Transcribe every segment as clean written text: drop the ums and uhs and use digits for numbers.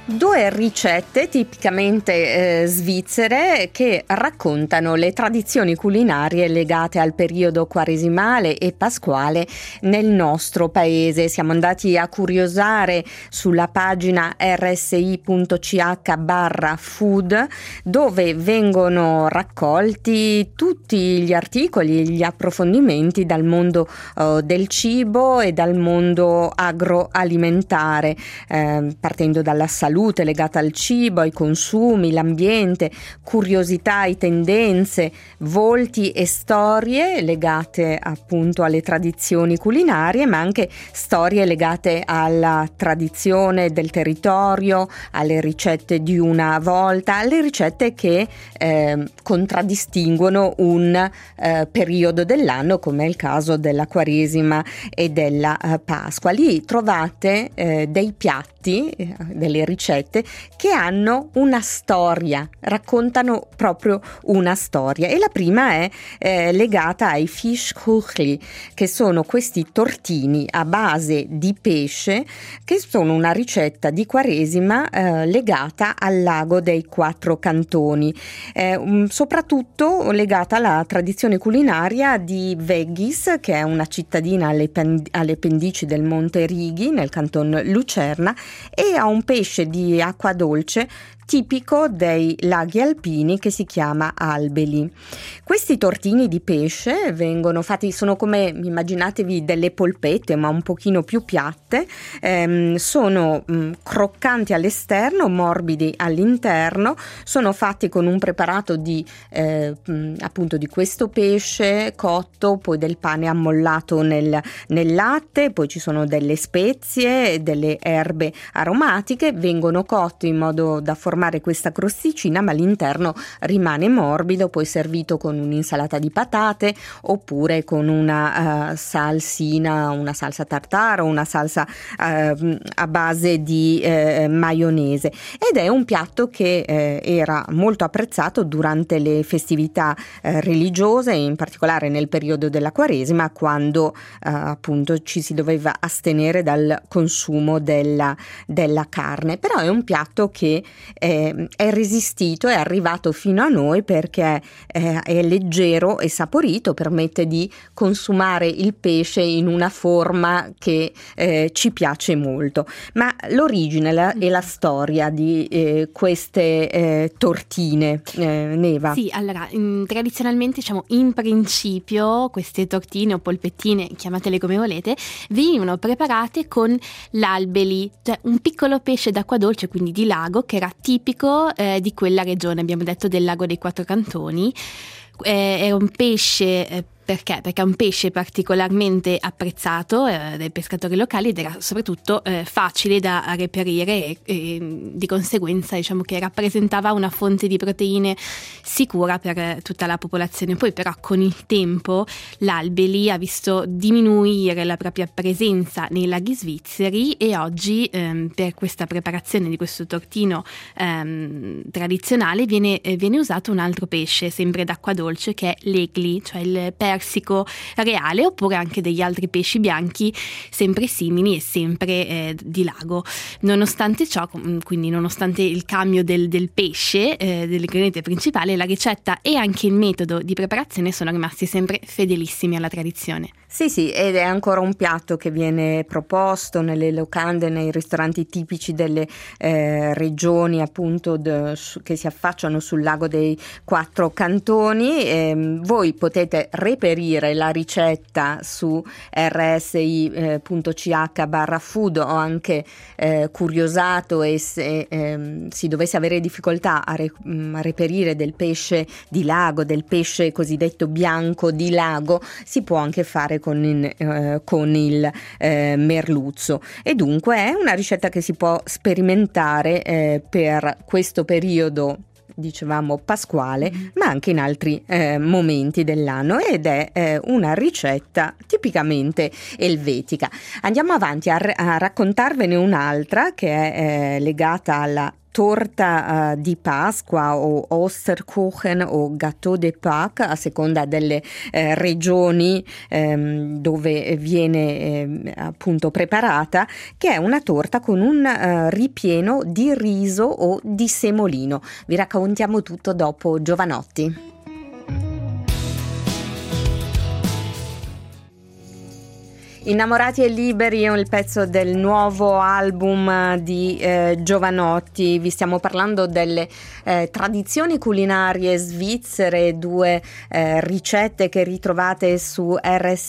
Due ricette tipicamente svizzere che raccontano le tradizioni culinarie legate al periodo quaresimale e pasquale nel nostro paese. Siamo andati a curiosare sulla pagina rsi.ch/food, dove vengono raccolti tutti gli articoli e gli approfondimenti dal mondo del cibo e dal mondo agroalimentare, partendo dalla salute legata al cibo, ai consumi, l'ambiente, curiosità e tendenze, volti e storie legate appunto alle tradizioni culinarie, ma anche storie legate alla tradizione del territorio, alle ricette di una volta, alle ricette che contraddistinguono un periodo dell'anno, come è il caso della Quaresima e della Pasqua. Lì trovate dei piatti, delle ricette che hanno una storia, raccontano proprio una storia, e la prima è legata ai Fischkuchli, che sono questi tortini a base di pesce, che sono una ricetta di Quaresima legata al lago dei Quattro Cantoni, soprattutto legata alla tradizione culinaria di Weggis, che è una cittadina alle pendici del Monte Righi nel canton Lucerna, e ha un pesce di acqua dolce tipico dei laghi alpini che si chiama albeli. Questi tortini di pesce vengono fatti, sono come, immaginatevi, delle polpette ma un pochino più piatte, sono croccanti all'esterno, morbidi all'interno, sono fatti con un preparato di appunto di questo pesce cotto, poi del pane ammollato nel latte, poi ci sono delle spezie, delle erbe aromatiche, vengono cotti in modo da formare questa crosticina, ma l'interno rimane morbido, poi servito con un'insalata di patate oppure con una salsina, una salsa tartare o una salsa a base di maionese, ed è un piatto che era molto apprezzato durante le festività religiose, in particolare nel periodo della Quaresima, quando appunto ci si doveva astenere dal consumo della carne. Però è un piatto che è resistito, è arrivato fino a noi perché è leggero e saporito, permette di consumare il pesce in una forma che ci piace molto. Ma l'origine e la storia di queste tortine, Neva? Sì, allora, tradizionalmente, diciamo, in principio queste tortine o polpettine, chiamatele come volete, venivano preparate con l'albeli, cioè un piccolo pesce d'acqua dolce, quindi di lago, che era tipico di quella regione, abbiamo detto del lago dei Quattro Cantoni. È un pesce perché è un pesce particolarmente apprezzato dai pescatori locali ed era soprattutto facile da reperire e di conseguenza diciamo che rappresentava una fonte di proteine sicura per tutta la popolazione. Poi però con il tempo l'Albeli ha visto diminuire la propria presenza nei laghi svizzeri e oggi per questa preparazione di questo tortino tradizionale viene usato un altro pesce sempre d'acqua dolce, che è l'egli, cioè il persico reale, oppure anche degli altri pesci bianchi sempre simili e sempre di lago. Nonostante ciò, quindi nonostante il cambio del pesce, dell'ingrediente principale, la ricetta e anche il metodo di preparazione sono rimasti sempre fedelissimi alla tradizione. Sì, ed è ancora un piatto che viene proposto nelle locande, nei ristoranti tipici delle regioni appunto che si affacciano sul lago dei Quattro Cantoni. Voi potete reperire la ricetta su rsi.ch/food. Ho anche curiosato, e se si dovesse avere difficoltà a reperire del pesce di lago, del pesce cosiddetto bianco di lago, si può anche fare con il merluzzo, e dunque è una ricetta che si può sperimentare per questo periodo, dicevamo pasquale, ma anche in altri momenti dell'anno, ed è una ricetta tipicamente elvetica. Andiamo avanti a raccontarvene un'altra che è legata alla torta di Pasqua o Osterkuchen o Gâteau de Pâques, a seconda delle regioni dove viene appunto preparata, che è una torta con un ripieno di riso o di semolino. Vi raccontiamo tutto dopo Giovanotti. Innamorati e liberi è il pezzo del nuovo album di Giovanotti. Vi stiamo parlando delle tradizioni culinarie svizzere, 2 ricette che ritrovate su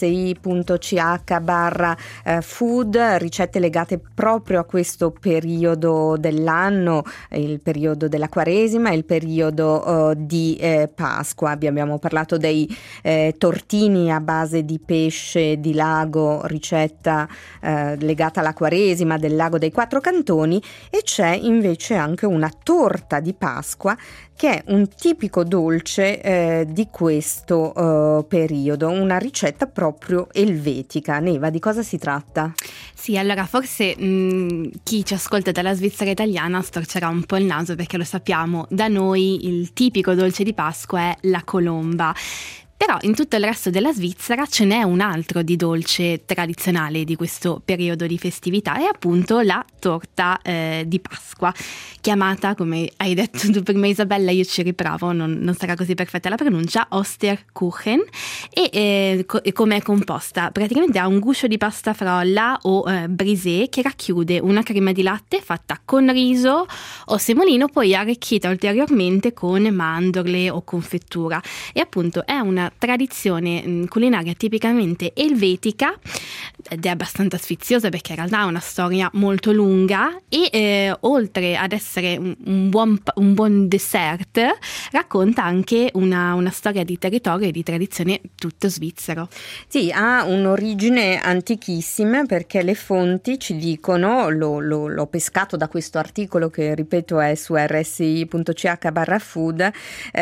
rsi.ch/food, ricette legate proprio a questo periodo dell'anno, il periodo della Quaresima e il periodo di Pasqua. Abbiamo parlato dei tortini a base di pesce di lago, ricetta legata alla Quaresima del Lago dei Quattro Cantoni, e c'è invece anche una torta di Pasqua che è un tipico dolce di questo periodo, una ricetta proprio elvetica. Neva, di cosa si tratta? Sì, allora forse chi ci ascolta dalla Svizzera italiana storcerà un po' il naso, perché lo sappiamo, da noi il tipico dolce di Pasqua è la colomba. Però in tutto il resto della Svizzera ce n'è un altro di dolce tradizionale di questo periodo di festività, è appunto la torta di Pasqua, chiamata, come hai detto tu prima Isabella, io ci riprovo, non sarà così perfetta la pronuncia, Osterkuchen, e come è composta? Praticamente ha un guscio di pasta frolla o brisée che racchiude una crema di latte fatta con riso o semolino, poi arricchita ulteriormente con mandorle o confettura, e appunto è una tradizione culinaria tipicamente elvetica ed è abbastanza sfiziosa, perché in realtà ha una storia molto lunga e oltre ad essere un buon dessert, racconta anche una storia di territorio e di tradizione tutto svizzero. Sì, ha un'origine antichissima, perché le fonti ci dicono, l'ho pescato da questo articolo che ripeto è su rsi.ch/food,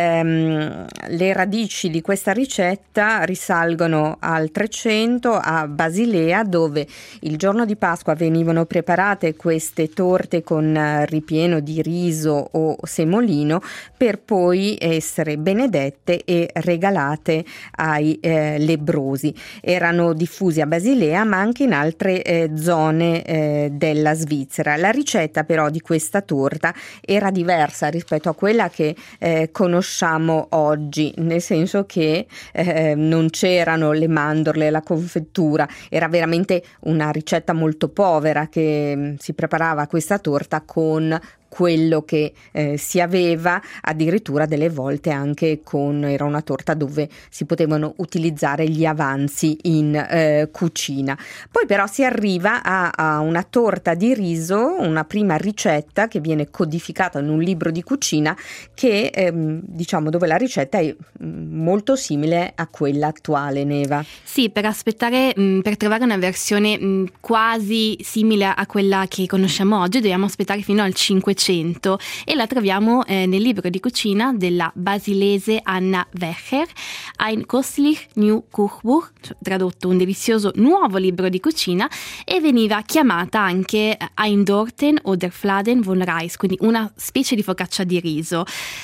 le radici di questa ricetta risalgono al 300 a Basilea, dove il giorno di Pasqua venivano preparate queste torte con ripieno di riso o semolino per poi essere benedette e regalate ai lebbrosi. Erano diffusi a Basilea ma anche in altre zone della Svizzera. La ricetta però di questa torta era diversa rispetto a quella che conosciamo oggi, nel senso che non c'erano le mandorle, la confettura, era veramente una ricetta molto povera, che si preparava questa torta con quello che si aveva, addirittura delle volte anche era una torta dove si potevano utilizzare gli avanzi in cucina. Poi però si arriva a una torta di riso, una prima ricetta che viene codificata in un libro di cucina che diciamo dove la ricetta è molto simile a quella attuale, Neva. Sì, per trovare una versione quasi simile a quella che conosciamo oggi dobbiamo aspettare fino al 500, e la troviamo nel libro di cucina della basilese Anna Wecher, Ein köstlich New Kochbuch, tradotto un delizioso nuovo libro di cucina, e veniva chiamata anche Ein Dorten oder Fladen von Reis, quindi una specie di focaccia di riso.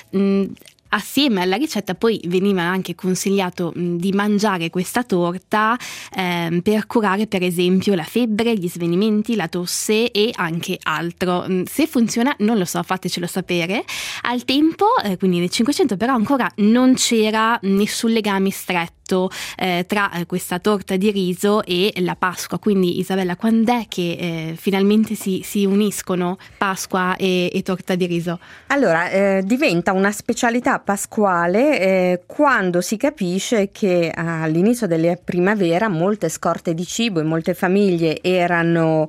Assieme alla ricetta poi veniva anche consigliato di mangiare questa torta per curare per esempio la febbre, gli svenimenti, la tosse e anche altro. Se funziona non lo so, fatecelo sapere. Al tempo, quindi nel 500, però ancora non c'era nessun legame stretto tra questa torta di riso e la Pasqua. Quindi Isabella, quando è che finalmente si uniscono Pasqua e torta di riso? Allora, diventa una specialità pasquale quando si capisce che all'inizio della primavera molte scorte di cibo in molte famiglie erano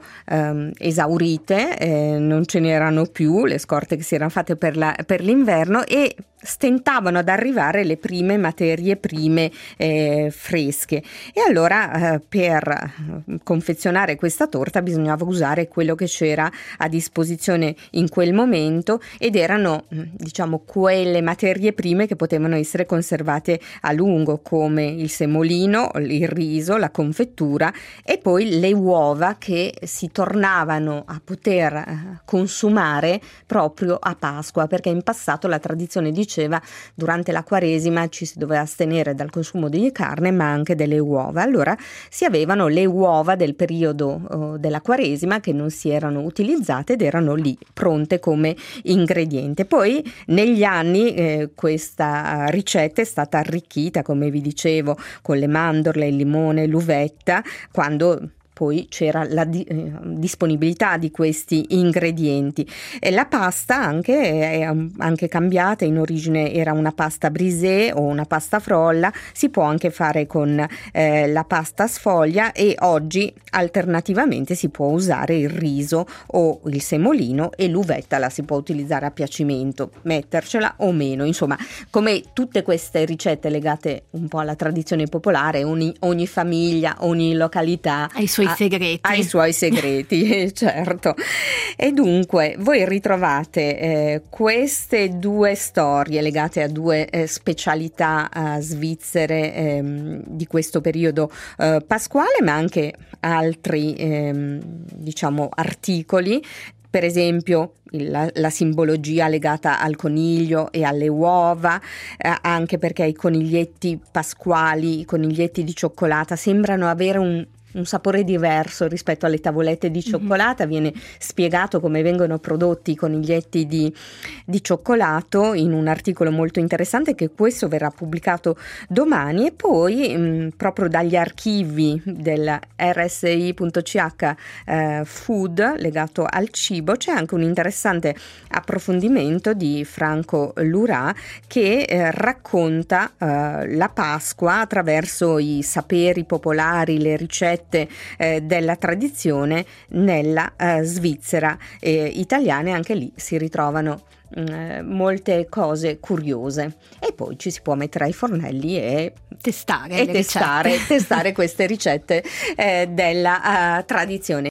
esaurite, non ce n'erano più le scorte che si erano fatte per l'inverno, e stentavano ad arrivare le prime materie prime fresche, e allora per confezionare questa torta bisognava usare quello che c'era a disposizione in quel momento, ed erano diciamo quelle materie prime che potevano essere conservate a lungo, come il semolino, il riso, la confettura e poi le uova, che si tornavano a poter consumare proprio a Pasqua, perché in passato la tradizione diceva durante la Quaresima ci si doveva astenere dal consumo di carne ma anche delle uova. Allora si avevano le uova del periodo della Quaresima che non si erano utilizzate ed erano lì pronte come ingrediente. Poi negli anni questa ricetta è stata arricchita, come vi dicevo, con le mandorle, il limone, l'uvetta, quando poi c'era la disponibilità di questi ingredienti. E la pasta anche è anche cambiata, in origine era una pasta brisée o una pasta frolla, si può anche fare con la pasta sfoglia, e oggi alternativamente si può usare il riso o il semolino, e l'uvetta la si può utilizzare a piacimento, mettercela o meno. Insomma, come tutte queste ricette legate un po' alla tradizione popolare, ogni famiglia, ogni località ha i suoi segreti, certo. E dunque voi ritrovate queste due storie legate a due specialità svizzere di questo periodo pasquale, ma anche altri diciamo articoli. Per esempio la simbologia legata al coniglio e alle uova, anche perché i coniglietti pasquali, i coniglietti di cioccolata sembrano avere un sapore diverso rispetto alle tavolette di cioccolata. Viene spiegato come vengono prodotti i coniglietti di cioccolato in un articolo molto interessante, che questo verrà pubblicato domani. E poi proprio dagli archivi del RSI.ch Food legato al cibo c'è anche un interessante approfondimento di Franco Lurà, che racconta la Pasqua attraverso i saperi popolari, le ricette della tradizione nella Svizzera italiana. Anche lì si ritrovano molte cose curiose, e poi ci si può mettere ai fornelli e testare queste ricette della tradizione.